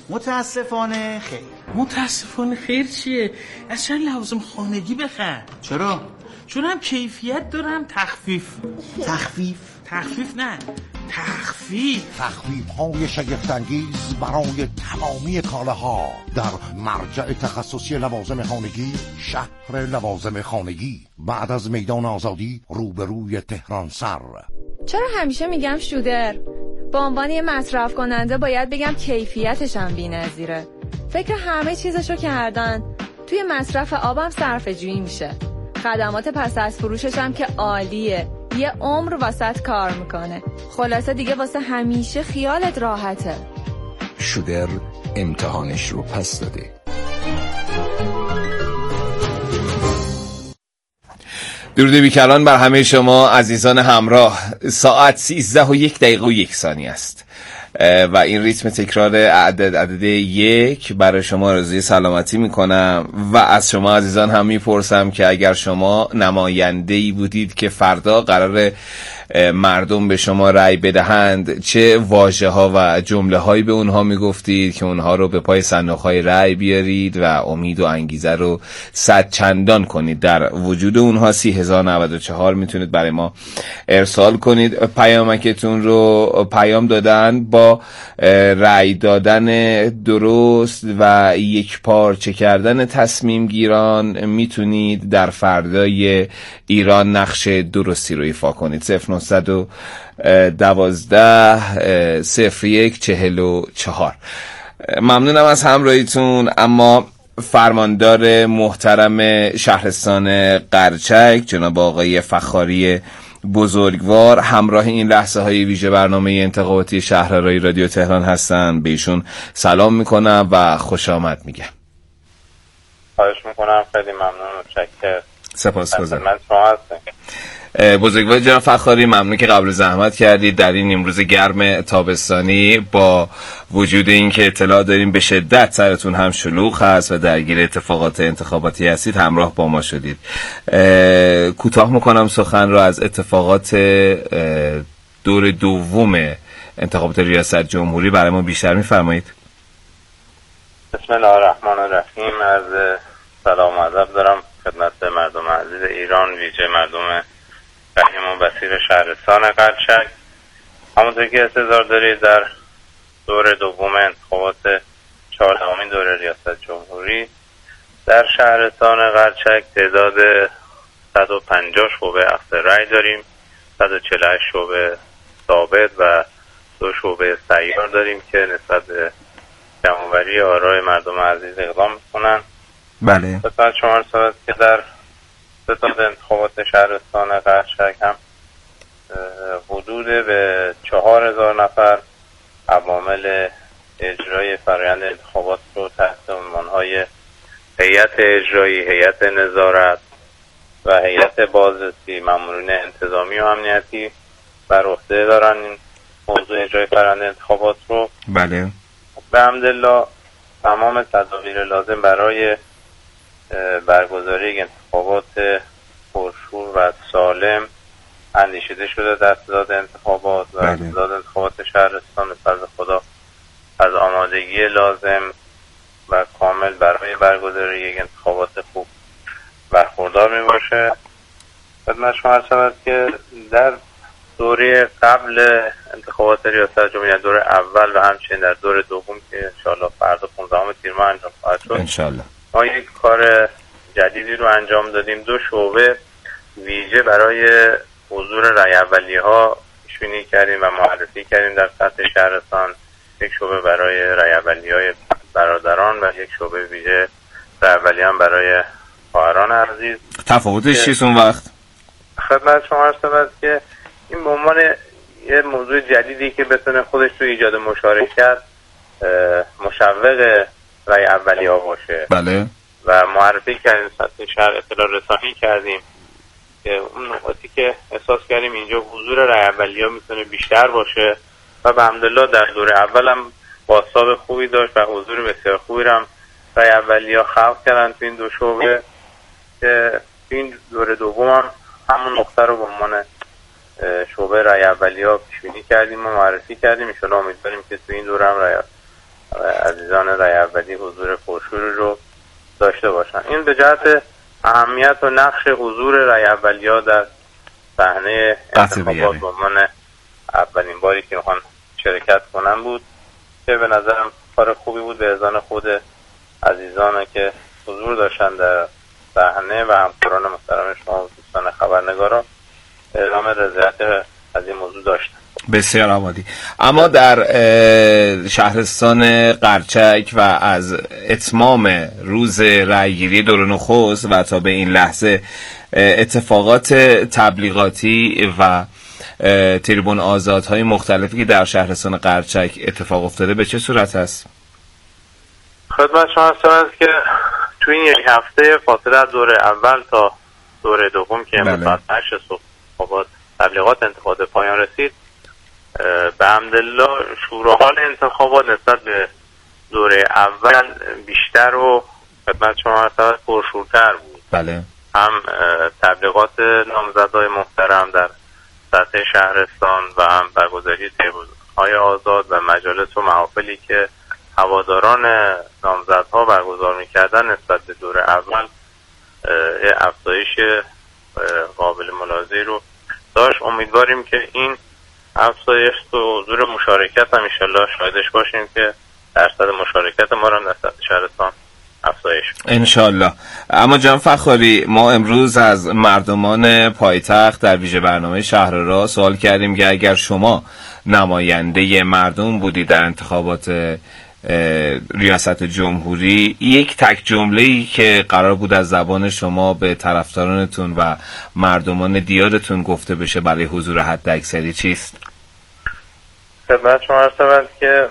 متاسفانه خیر. متاسفانه خیر چیه؟ از چند لوازم خانگی بخر. چرا؟ چون هم کیفیت دارم تخفیف نه تخفیف های شگفت‌انگیز برای تمامی کالاها در مرجع تخصصی لوازم خانگی، شهر لوازم خانگی، بعد از میدان آزادی روبروی تهران سر. چرا همیشه میگم شودر؟ به عنوان یه مصرف کننده باید بگم کیفیتش هم بی‌نظیره. فکر همه چیزشو کردن. توی مصرف آبم صرفه‌جویی میشه. خدمات پس از فروشش هم که عالیه. یه عمر واسط کار میکنه. خلاصه دیگه واسه همیشه خیالت راحته. شودر امتحانش رو پس داده. درود بیکران بر همه شما عزیزان همراه. ساعت 13:01 است و این ریتم تکرار عدد 1 برای شما آرزوی سلامتی میکنم و از شما عزیزان هم میپرسم که اگر شما نماینده‌ای بودید که فردا قرار مردم به شما رأی بدهند، چه واژه‌ها و جمله‌هایی به اونها میگفتید که اونها رو به پای صندوق‌های رأی بیارید و امید و انگیزه رو صد چندان کنید در وجود اونها. 30,094 میتونید برای ما ارسال کنید پیامکتون رو. پیام دادن با رأی دادن درست و یک پارچه کردن تصمیم گیران میتونید در فردای ایران نقش درستی رو ایفا کنید. 0912-01-44. ممنونم از همراهیتون. اما فرماندار محترم شهرستان قرچک جناب آقای فخاری بزرگوار همراه این لحظه های ویژه برنامه انتخاباتی شهرآرای رادیو تهران هستن. به ایشون سلام میکنم و خوش آمد میگم. خواهش میکنم. خیلی ممنون و متشکرم. سپاسگزارم. من شما هستم. بزرگوار جناب فخاری، ممنون که قبل زحمت کردید در این امروز گرم تابستانی با وجود این که اطلاع داریم به شدت سرتون هم شلوغ هست و درگیر اتفاقات انتخاباتی هستید، همراه با ما شدید. کوتاه میکنم سخن را از اتفاقات دور دوم انتخابات ریاست جمهوری برای ما بیشتر میفرمایید. بسم الله الرحمن الرحیم. از سلام و ادب دارم خدمت مردم عزیز ایران، ویژه مردم رحیم و بصیر شهرستان قرچک. همونطور که انتظار دارید در دور دوم انتخابات 14مین دوره ریاست جمهوری در شهرستان قرچک تعداد 150 شعبه اخذ رأی داریم، 148 شعبه ثابت و 2 شعبه سیار داریم که نسبت به جمع‌آوری آرای مردم عزیز اقدام میکنن. بله. خدمت شما رسد که در ستاد انتخابات شهرستان قرچک هم حدود به 4,000 نفر عوامل اجرای فرآیند انتخابات رو تحت عنوان‌های هیئت اجرایی، هیئت نظارت و هیئت بازرسی، مامورین انتظامی و امنیتی بر عهده دارن این موضوع اجرای فرآیند انتخابات رو. بله. به حمدالله تمام تدابیر لازم برای برگزاری انتخابات پرشور و سالم اندیشیده شده در ستاد انتخابات و ستاد انتخابات شهرستان به فضل خدا از آمادگی لازم و کامل برای برگزاری یک انتخابات خوب برخوردار می باشه. خدمت شما عرض شود که در دوره قبل انتخابات ریاست جمهوری، دور اول و همچنین در دور دوم که انشاءالله فردا 15 تیر ماه انجام خواهد شد، انشاءالله ما یک کار جدیدی رو انجام دادیم. 2 شعبه ویژه برای حضور رای اولیه ها پیش بینی کردیم و معرفی کردیم در سطح شهرستان. یک شعبه برای رای اولیه های برادران و یک شعبه ویژه رای اولیه هم برای خواهران عزیز. تفاوتش چیست اون وقت؟ خدمت شما عرض شود که این به عنوان یه موضوع جدیدی که بتونه خودش تو ایجاد مشارکت مشوق رای اولیه ها باشه. بله. و معرفی کردیم سطح شهر، اطلاع رسانی کردیم که اون نقاطی که احساس کردیم اینجا حضور رای اولیه میتونه بیشتر باشه و به حمدالله در دور اول هم بازتاب خوبی داشت و حضور بسیار خوبی هم رای اولیه خلق کردن تو این 2 شعبه که این دور دوم هم همون نقطه رو به عنوان شعبه رای اولیه پیش بینی کردیم و معرفی کردیم. ان شاءالله امیدواریم که تو این دوره هم رای عزیزان رای اولی حضور پرشوری رو داشته باشن. این به جهت اهمیت و نقش حضور رای اولیا در صحنه انتخابات به عنوان اولین باری که میخوان شرکت کنن بود که به نظرم کار خوبی بود به اذعان خود عزیزان که حضور داشتن در صحنه و همکاران محترم شما و دوستان خبرنگاران اعلام رضایت از این موضوع داشتن. بسیار عالی. اما در شهرستان قرچک و از اتمام روز رأیگیری دور نخست و تا به این لحظه اتفاقات تبلیغاتی و تریبون آزادهای مختلفی که در شهرستان قرچک اتفاق افتاده به چه صورت است؟ خدمت شما است که تو این یک هفته فاصله از دور اول تا دور دوم که ساعت 8 صبح تبلیغات انتخابات پایان رسید، به حمدالله شور و حال انتخابات نسبت به دوره اول بیشتر و خدمت شما است پرشورتر بود. بله. هم تبلیغات نامزدهای محترم در سطح شهرستان و هم برگزاری تریبون‌های آزاد و مجالس و محافلی که هواداران نامزدها برگزار می‌کردن نسبت به دور اول افزایش قابل ملاحظه‌ای رو داشت. امیدواریم که این افزایش و حضور مشارکت هم انشالله شاهدش باشیم که درصد مشارکت ما رو در سطح شهرستان افزایش انشالله. اما جان فخاری، ما امروز از مردمان پایتخت در ویژه برنامه شهرراه سوال کردیم که اگر شما نماینده مردم بودی در انتخابات ریاست جمهوری، یک تک جمله‌ای که قرار بود از زبان شما به طرفدارانتون و مردمان دیارتون گفته بشه برای حضور حداکثری چیست؟ خدمت شما عرض شود که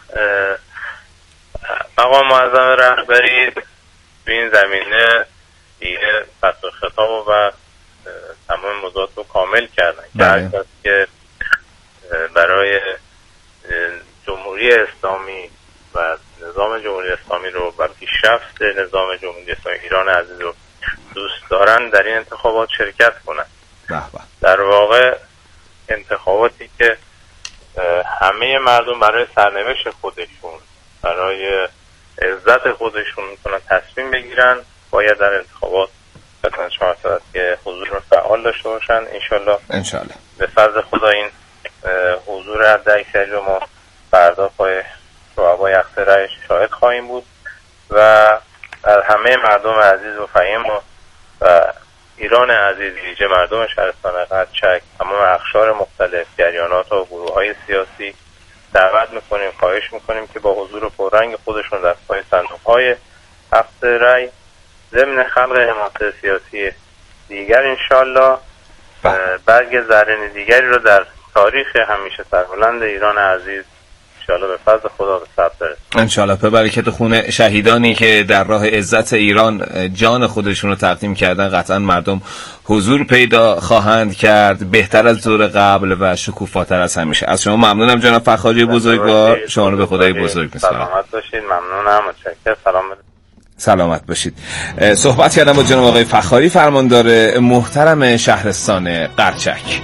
مقام معظم رهبری تو این زمینه دیگه فصل خطاب و تمام موضوعات رو کامل کردن که هر کس که برای جمهوری اسلامی و نظام جمهوری اسلامی رو و پیشرفت نظام جمهوری اسلامی ایران عزیز رو دوست دارن در این انتخابات شرکت کنن. در واقع انتخاباتی که همه مردم برای سرنوشت خودشون، برای عزت خودشون میتونن تصمیم بگیرن، باید در انتخابات خدمت شما هست که حضور فعال داشته باشن. انشالله به فضل خدا این حضور حداکثری رو ما فردا پای شعبای اخترعش شاهد خواهیم بود و از همه مردم عزیز و فهیم و ایران عزیز، ویژه مردم شهرستان قرچک، تمام اقشار مختلف، جریانات و گروه‌های سیاسی دعوت میکنیم، خواهش میکنیم که با حضور پررنگ خودشون در پای صندوق‌های هفت رای ضمن خلق حمایت سیاسی دیگر انشالله برگ زرین دیگری رو در تاریخ همیشه سربلند ایران عزیز انشالله به فضل خدا به ثبت برسه. انشالله به برکت خون شهیدانی که در راه عزت ایران جان خودشون رو تقدیم کردن قطعا مردم حضور پیدا خواهند کرد بهتر از دور قبل و شکوفاتر از همیشه. از شما ممنونم جناب فخاری بزرگوار، شما رو به خدای بزرگ می‌سپارم. سلامت باشید. ممنونم، متشکرم. سلامت باشید. صحبت کردم با جناب آقای فخاری، فرماندار محترم شهرستان قرچک.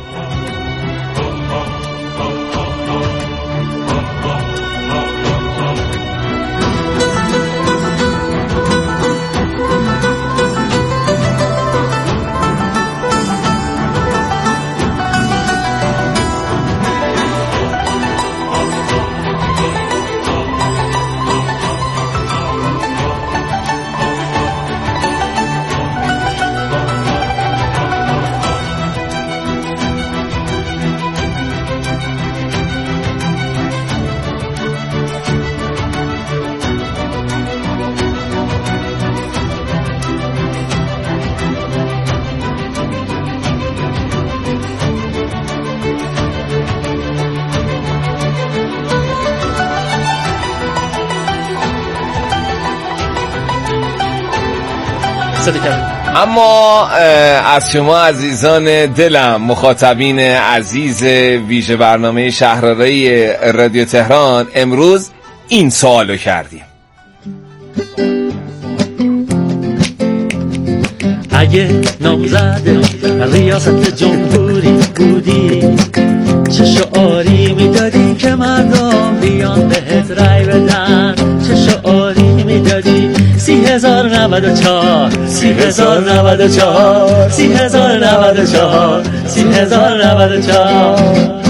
اما از شما عزیزان دلم، مخاطبین عزیز ویژه برنامه شهرراه رادیو تهران، امروز این سوالو کردیم: اگه نامزد ریاست جمهوری بودی چه شعاری میدادی که مردم بیان بهت رای بدن؟ چه 3094 3094 3094 3094.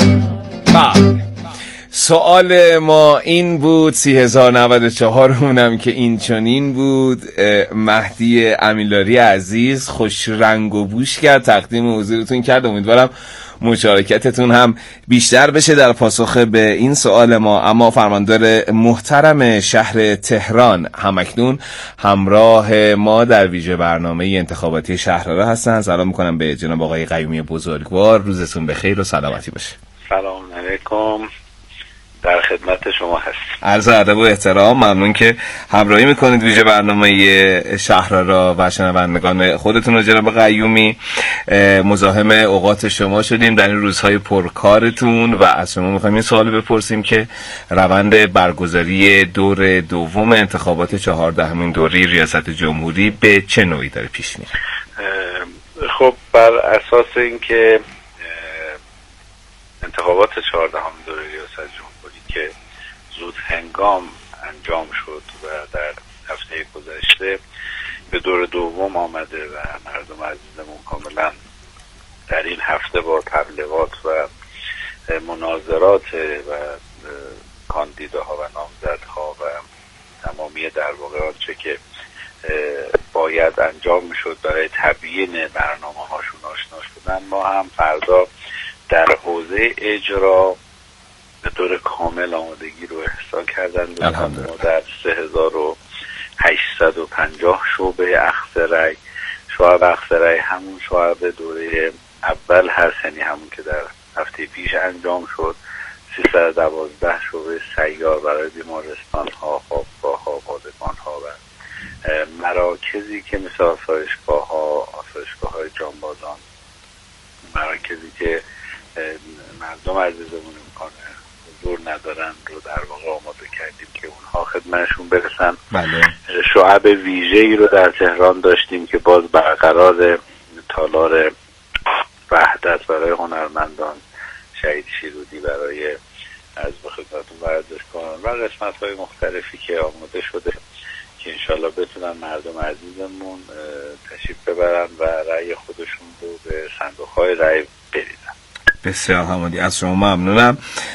سوال ما این بود، 3094 اونم که این چنین بود. مهدی امیلاری عزیز خوش رنگ و بوش کرد، تقدیم حضورتون کرد. امیدوارم مشارکتتون هم بیشتر بشه در پاسخ به این سوال ما. اما فرماندار محترم شهر تهران همکنون همراه ما در ویژه برنامه انتخاباتی شهرها هستن. سلام میکنم به جناب آقای قیومی بزرگوار. روزتون بخیر و سلامتی باشه. سلام علیکم، در خدمت شما هست. عرض ادب و احترام، ممنون که همراهی میکنید ویژه برنامه شهرها و شنوندگان خودتون رو. جناب قیومی، مزاحم اوقات شما شدیم در این روزهای پرکارتون و از شما میخوایم این سوال بپرسیم که روند برگزاری دور دوم انتخابات 14مین دوره ریاست جمهوری به چه نوعی داره پیش میره؟ خب بر اساس اینکه انتخابات 14مین دوره ریاست جمهوری که زود هنگام انجام شد و در هفته گذشته به دور دوم آمده و مردم عزیزمون کاملا در این هفته با تبلیغات و مناظرات و کاندیداها و نامزدها و تمامی در واقع آنچه که باید انجام میشد برای تبیین برنامه هاشون آشنا شدن، ما هم فردا در حوزه اجرا به طور کامل آمادگی رو احسا کردن. ما در 3850 شعبه اخذ رأی، شعب اخذ رأی همون شعب دوره اول هست، یعنی همون که در هفته پیش انجام شد. 312 شعبه سیار برای بیمارستان ها، خوابگاه ها، پادگان ها و مراکزی که مثل آسایشگاه های جانبازان، مراکزی که مردم عزیزمون امکان حضور ندارن رو در واقع آماده کردیم که اونها خدمتشون برسن. بله. شعب ویژه‌ای رو در تهران داشتیم که باز برقرار تالار وحدت برای هنرمندان، شهید شیرودی برای از به خدمتون ورزشکاران و قسمت‌های مختلفی که آماده شده که انشالله بتونن مردم عزیزمون تشریف ببرن و رأی خودشون رو به صندوق‌های رأی بریزن. بسیار حمادی، از شما ممنونم.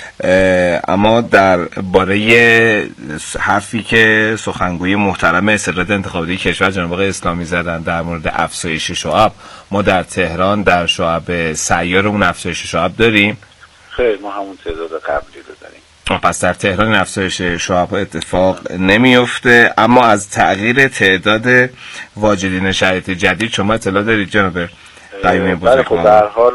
اما در باره حرفی که سخنگوی محترم استبداد انتخاباتی کشور جناب آقای اسلامی زدن در مورد افزایش شعب، ما در تهران در شعب سیارمون افزایش شعب داریم؟ خیر، ما همون تعداد قبلی رو داریم. پس در تهران افزایش شعب اتفاق نمیفته. اما از تغییر تعداد واجدین شرایط جدید شما اطلاع دارید جناب قیومی بزرگوار؟ در حال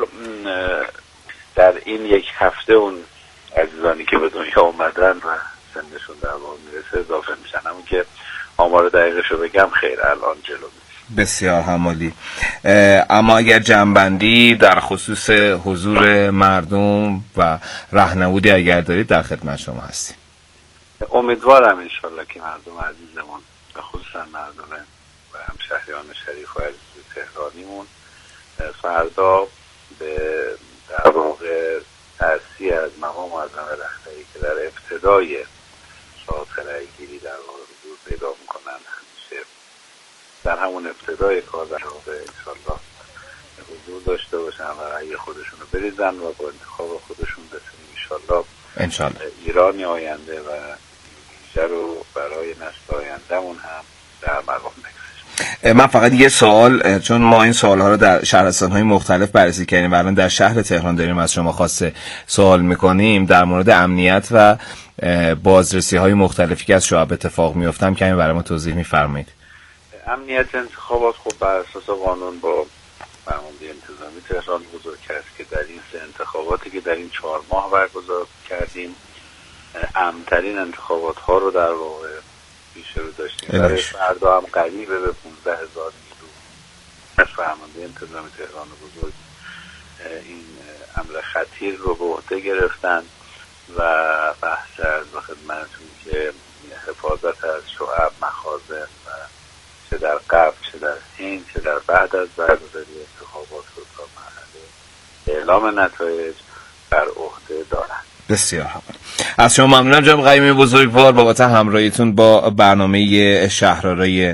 در این یک هفته اون عزیزانی که به دنیا اومدن و سنشون در واقع میرسه اضافه میشن، همون که آمار دقیقشو بگم خیر الان جلو میشه. بسیار همالی. اما اگر جنبندی در خصوص حضور مردم و راهنمودی اگر دارید در خدمت شما هستیم. امیدوارم انشالله که مردم عزیزمون و خصوصا مردم و همشهریان شریف و عزیز تهرانیمون فردا به در واقع تأثیر از مقام معظم رهبری که در ابتدای ساعت رأی‌گیری در واقع حضور پیدا میکنن، همیشه در همون ابتدای کار در واقع انشالله حضور داشته باشن و رأی خودشون رو بریزن و با انتخاب خودشون بتونیم انشالله ایرانی آینده و بیشتر رو برای نسل آیندهمون هم در مقام بگذاریم. من فقط یه سوال، چون ما این سوال‌ها رو در شهرستان‌های مختلف بررسی کردیم و الان در شهر تهران داریم از شما خواسته سوال می‌کنیم در مورد امنیت و بازرسی‌های مختلفی که از شعب اتفاق می‌افتن، کمی برای ما توضیح می‌فرمایید؟ امنیت انتخابات خب بر اساس قانون با فرمانده انتظامی تهران بزرگ است که در این سه انتخاباتی که در این 4 ماه برگزار کردیم امن‌ترین انتخابات‌ها رو در واقع پیش رو داشتیم. برای فردا هم قریبه به 15,000 نیرو از فرمانده انتظامی تهران بزرگ این امر خطیر رو به عهده گرفتن و بحث از خدمتتون که حفاظت از شعب، مخازن و چه در قبل چه در حین چه در بعد از برگزاری انتخابات رو تا مرحله اعلام نتایج بر عهده دارند. بسیار ممنون. از شما ممنونم جناب قیومی بزرگوار بابت همراهیتون با برنامه شهرهای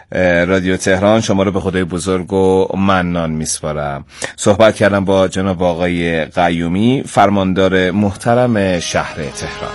رادیو تهران شما رو به خدای بزرگ و منان میسپارم. صحبت کردم با جناب آقای قیومی، فرماندار محترم شهر تهران.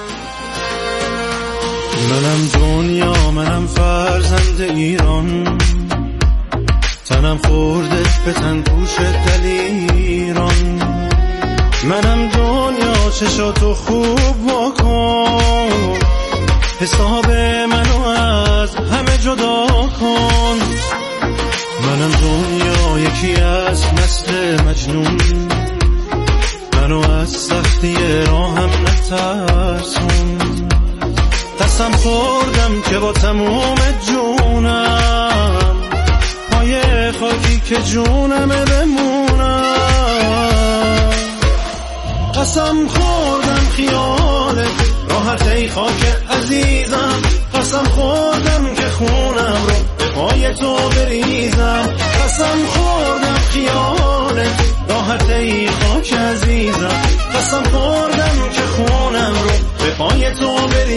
منم دنیا، منم فرزند ایران، تنم خورده به تن پوش دلیران. منم دنیا، چشاتو خوب واکن، حساب منو از همه جدا کن. منم دنیا، یکی از نسل مجنون، منو از سختی راهم نترسون. قسم خوردم که با تموم جونم، پای خاکی که جونمه بمونم. قسم خوردم خیالت راحت ای خاک عزیزم، قسم خوردم که خونم رو به پای تو بریزم. قسم خوردم خیالت راحت ای خاک عزیزم، قسم خوردم که خونم رو به پای تو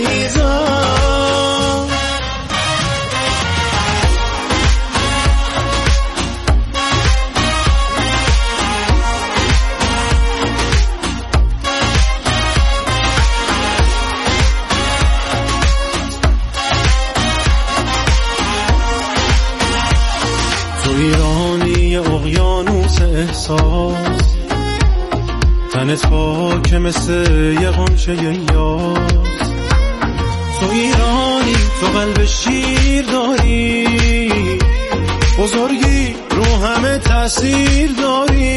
بریزم. تو ایرانی اقیانوس احساس، تنت پاکه مثل یه غنچه یاس. تو ایرانی، تو قلب شیر داری، بزرگی رو همه تأثیر داری.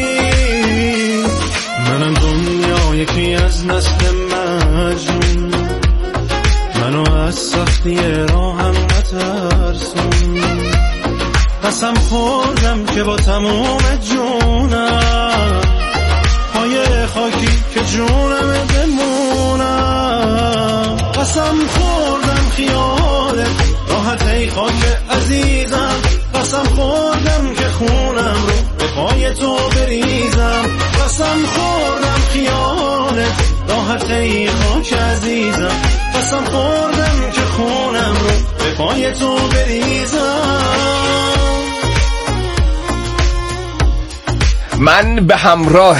منم دنیا، یکی از نسل مجنون، منو از سختی راهم نترسون. قسم خوردم که با تموم جونم، پای خاکی که جونم بمونم. قسم خوردم خیالت راحت ای خاک عزیزم، قسم خوردم که خونم رو به پای تو بریزم. قسم خوردم خیالت راحت ای خاک عزیزم، قسم خوردم که خونم رو به پای تو بریزم. من به همراه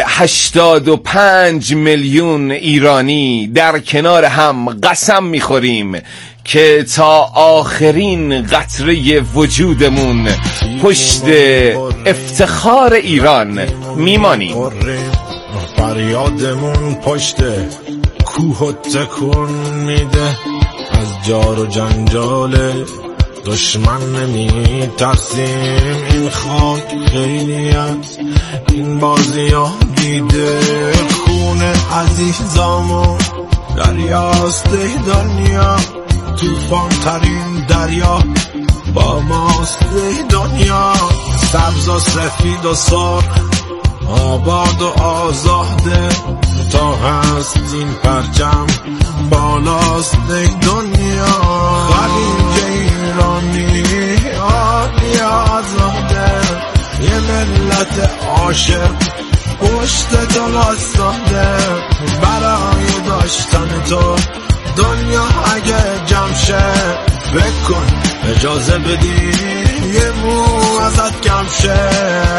85 میلیون ایرانی در کنار هم قسم میخوریم که تا آخرین قطره وجودمون پشت افتخار ایران میمانیم. فریادمون پشت کوه تکون میده، از جار و جنجال دشمن نمی ترسیم. این خاک خیلی از این بازی ها دیده، خون عزیزامون دریاست دنیا، توفان ترین دریا با ماست دنیا. سبز و سفید و سرخ، آباد و آزاده، تا هست این پرچم بالاست دنیا. خلیج ایرانی عالی آزاده، یه ملت عاشق پشت تو واسطه. برای داشتن تو دنیا اگه جمع شه، بکن اجازه بدی یه مو ازت کم شه.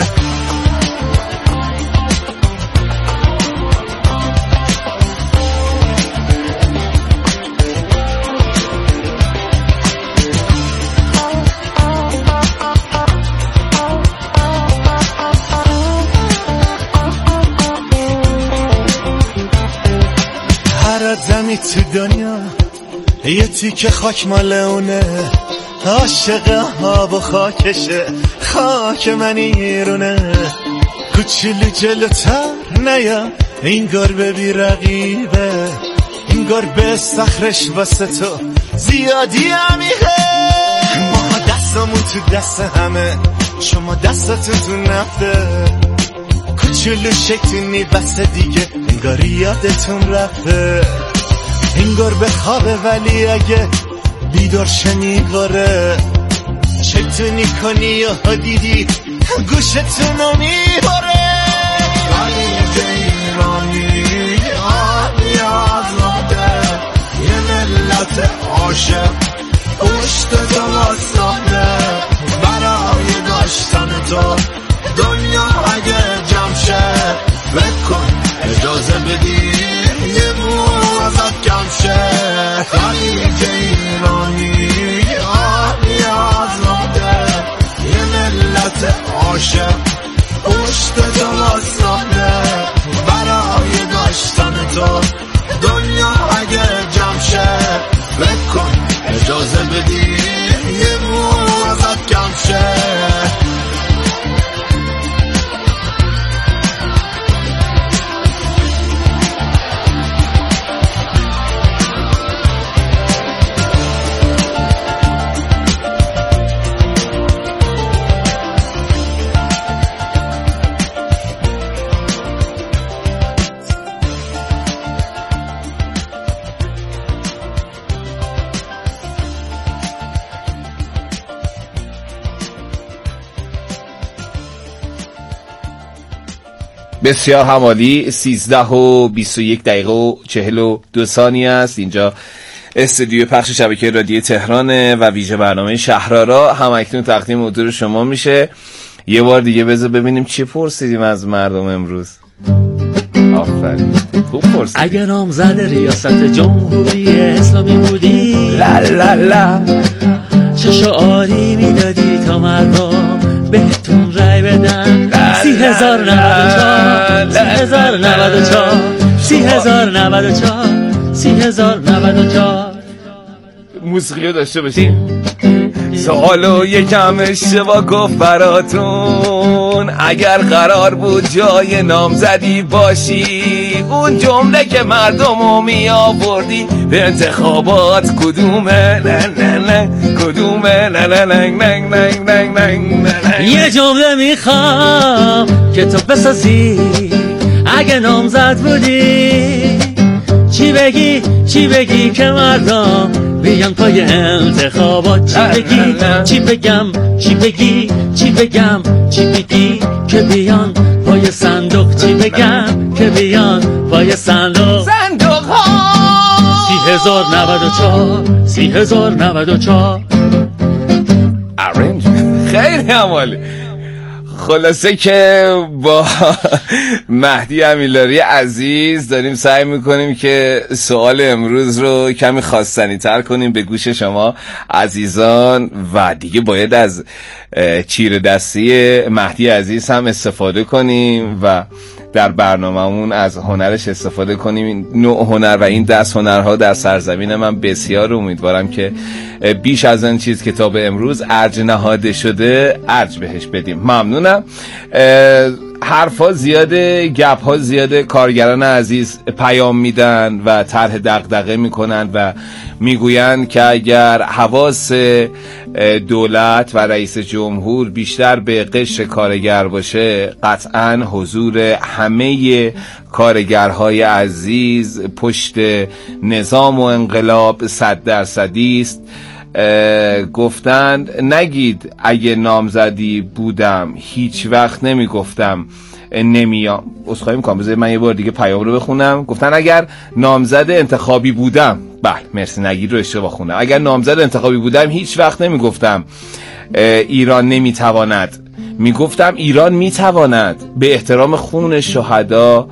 زمین تو دنیا یه تیکه خاک مال اونه، عاشق آب و خاکشه، خاک من ایرونه. کوچولو جلوتر نیا، اینگار به بی رقیبه، اینگار به صخرش واسه تو زیادی عمیقه. ما دستمون تو دست همه، شما دستتون تو نفته. کوچولو شیطونی بس دیگه، انگار یادتون رفته. انگار به خوابه ولی اگه بیدار شنی گاره، شیطونی کنی یا دیدی گوشتونو میباره. خلیج ایرانی عالی آزاده، یه ملت عاشق پشت تو واسطه. بسیار همالی. 13:21 است. اینجا استودیو پخش شبکه رادیو تهرانه و ویژه برنامه شهرآرا همکنون تقدیم حضور شما میشه. یه بار دیگه بذار ببینیم چی پرسیدیم از مردم امروز. آفرین، خوب پرسید. اگر نامزد ریاست جمهوری اسلامی بودی لا لا لا چه شعاری میدادی تا مردم بهتون رای بدن؟ 3094 موسیقی داشته باشیم. سوالو یکم اشتباه گفت براتون، اگر قرار بود جای نامزدی باشی اون جمله که مردمو می آوردی به انتخابات کدومه؟ نه نه نه کدومه؟ نه نه نه نه نه نه نه. یه جمله میخوام که تو بسازی اگه نامزد بودی. چی بگی که مردم بیان پای انتخابات؟ چی بگم که بیان پای صندوق؟ چی بگم که بیان پای صندوق ها 3094 ارنج. خیلی عمالی. خلاصه که با مهدی امیرلاری عزیز داریم سعی میکنیم که سوال امروز رو کمی خواستنی تر کنیم به گوش شما عزیزان و دیگه باید از چیر دستی مهدی عزیز هم استفاده کنیم و در برنامه‌مون از هنرش استفاده کنیم. این نوع هنر و این دست هنرها در سرزمین من بسیار امیدوارم که بیش از آن چیز که تا به امروز ارج نهاده شده ارج بهش بدیم. ممنونم. حرفا زیاده، گپ‌ها زیاده. کارگران عزیز پیام میدن و طرح دغدغه میکنن و میگویند که اگر حواس دولت و رئیس جمهور بیشتر به قشر کارگر باشه قطعاً حضور همه کارگرهای عزیز پشت نظام و انقلاب 100% است. گفتند نگید اگه نامزدی بودم هیچ وقت نمیگفتم نمیام. عذرخواهی میکنم، بذارید من یه بار دیگه پیام رو بخونم. گفتن اگر نامزد انتخابی بودم، بله مرسی نگید رو اشتباه خوندم، اگر نامزد انتخابی بودم هیچ وقت نمیگفتم ایران نمیتواند، میگفتم ایران میتواند. به احترام خون شهدا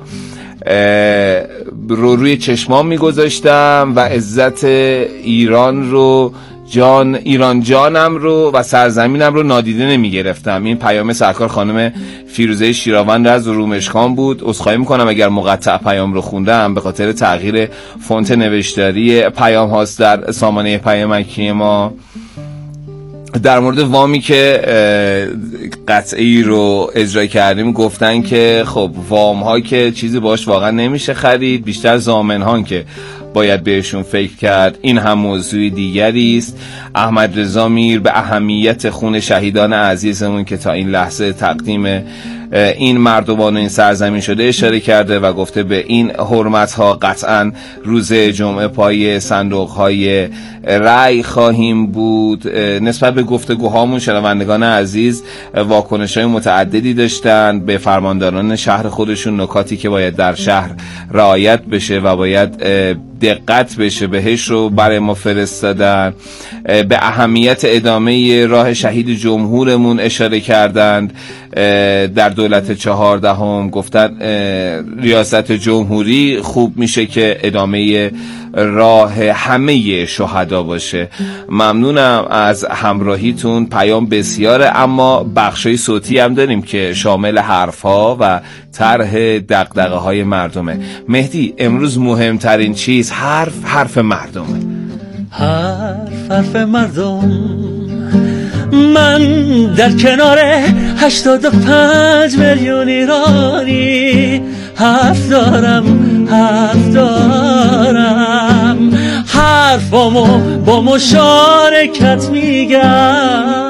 روی چشمام میگذاشتم و عزت ایران رو ایران جانم رو و سرزمینم رو نادیده نمی گرفتم. این پیام سرکار خانم فیروزه شیراوند از رومشکان بود. عذرخواهی میکنم اگر مقطع پیام رو خوندم، به خاطر تغییر فونت نوشتاری پیام هاست در سامانه پیامکی ما. در مورد وامی که قطعی رو اجرا کردیم گفتن که خب وام ها که چیزی باش واقعا نمیشه خرید، بیشتر ضامن ها که باید بهشون فکر کرد. این هم موضوع دیگری است. احمد رضا میر به اهمیت خون شهیدان عزیزمون که تا این لحظه تقدیم این مردمان و این سرزمین شده اشاره کرده و گفته به این حرمت ها قطعا روز جمعه پای صندوق های رأی خواهیم بود. نسبت به گفتگوهامون شنوندگان عزیز واکنش های متعددی داشتن به فرمانداران شهر خودشون، نکاتی که باید در شهر رعایت بشه و باید دقت بشه بهش رو برای ما فرستادن. به اهمیت ادامه راه شهید جمهورمون اشاره کردند. در دولت 14 گفتن ریاست جمهوری خوب میشه که ادامه راه همه شهدا باشه. ممنونم از همراهیتون. پیام بسیاره اما بخشای صوتی هم داریم که شامل حرفها و طرح دغدغه های مردمه. مهدی امروز مهمترین چیز حرف مردمه. حرف مردم. من در کنار 85 میلیون ایرانی حرف دارم حرفامو با مشارکت میگم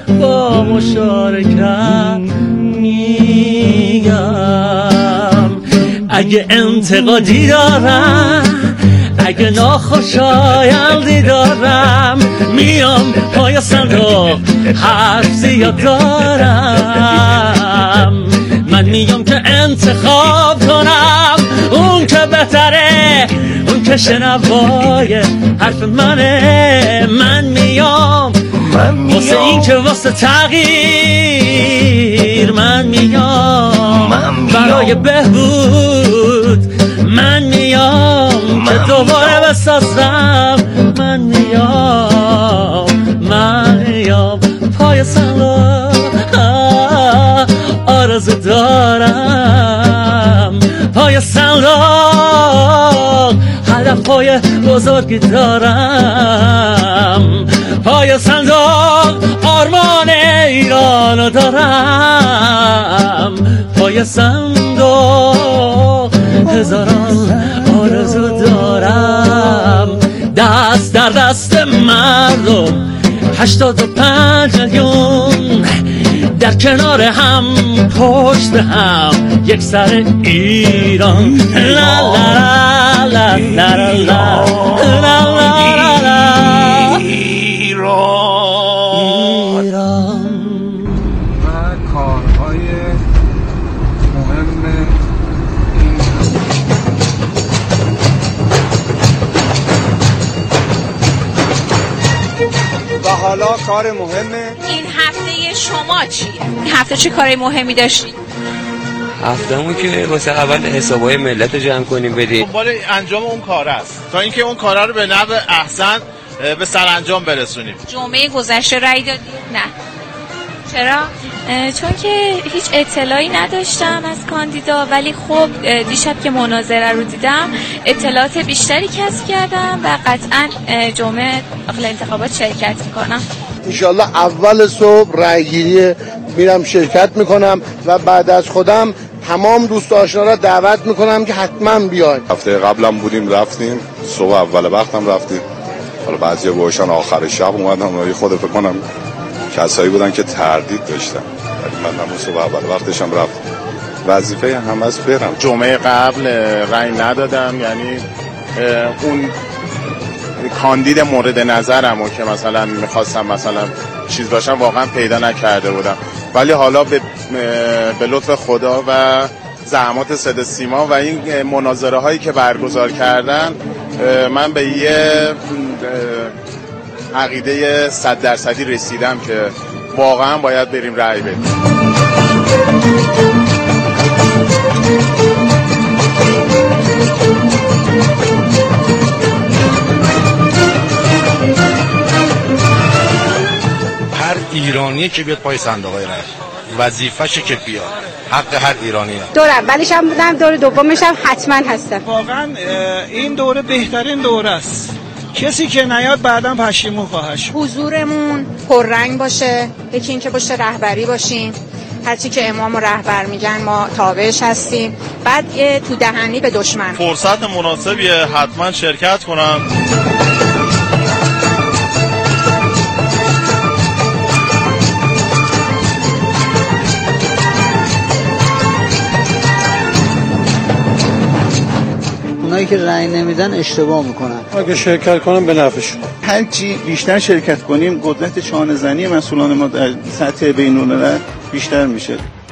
اگه انتقادی دارم، اگه ناخوشایندی دارم، میام پای صندوق حرف زیاد دارم. من میام که انتخاب کنم اون که بهتره، اون که شنوای حرف منه. من میام واسه این که واسه تغییر، من میام برای بهبود، من میام که دوباره بسازم، من میام پای صندوق آرزو دارم، پای صندوق هدفهای بزرگی دارم، پای صندوق آرمان ایرانو دارم، پای صندوق هزاران آرزو دارم. دست در دست مردم 85 میلیون در کنار هم پشت هم یک سر ایران. لا لا لا لا لا لا لا ایران. و کارهای مهم این و حالا کار مهمه این هفته شما چیه؟ این هفته چه کاری مهمی داشتید؟ هفته‌مون که واسه اول حسابای ملت جمع کنیم بدیم. دنبال انجام اون کار است تا اینکه اون کارا رو به نحو احسن به سرانجام برسونیم. جمعه گذشته رأی دادید؟ نه. چرا؟ چون که هیچ اطلاعی نداشتم از کاندیدا، ولی خب دیشب که مناظره رو دیدم اطلاعات بیشتری کسب کردم و قطعا جمعه داخل انتخابات شرکت میکنم. انشالله اول صبح رأیگیری میرم شرکت میکنم و بعد از خودم تمام دوست آشنا را دعوت میکنم که حتما بیاین. هفته قبلم بودیم رفتیم، صبح اول وقتم رفتیم، حالا بعضی گوشن آخر شب اومدم و خود فکر کنم کسایی بودن که تردید داشتن، ولی من همون صبح اول وقتشم رفتم. وظیفه هم از برم. جمعه قبل رأی ندادم، یعنی اون کاندید مورد نظرم و که مثلا میخواستم مثلا چیز باشم واقعا پیدا نکرده بودم، ولی حالا به لطف خدا و زحمات صدا سیما و این مناظره هایی که برگزار کردن من به یه عقیده 100% رسیدم که واقعا باید بریم رأی بدیم. هر ایرانی که بیاد پای صندوق رأی وظیفه‌شه که بیاد، حق هر ایرانیه. دور اولش هم بودم، دور دومش هم حتما هستم. واقعا این دوره بهترین دوره است، کسی که نیاد بعداً پشیمون خواهد شد. حضورمون پررنگ باشه، یکی این که پشت رهبری باشیم، هرچی که امام و رهبر میگن ما تابعش هستیم، بعد تو دهنی به دشمن. فرصت مناسبیه حتما شرکت کنم. اونایی که رأی نمیدن اشتباه میکنن. اگه شرکت کنم به نفعشون. هر چی بیشتر شرکت کنیم قدرت چانه‌زنی مسئولان ما در سطح بین‌الملل بیشتر میشه.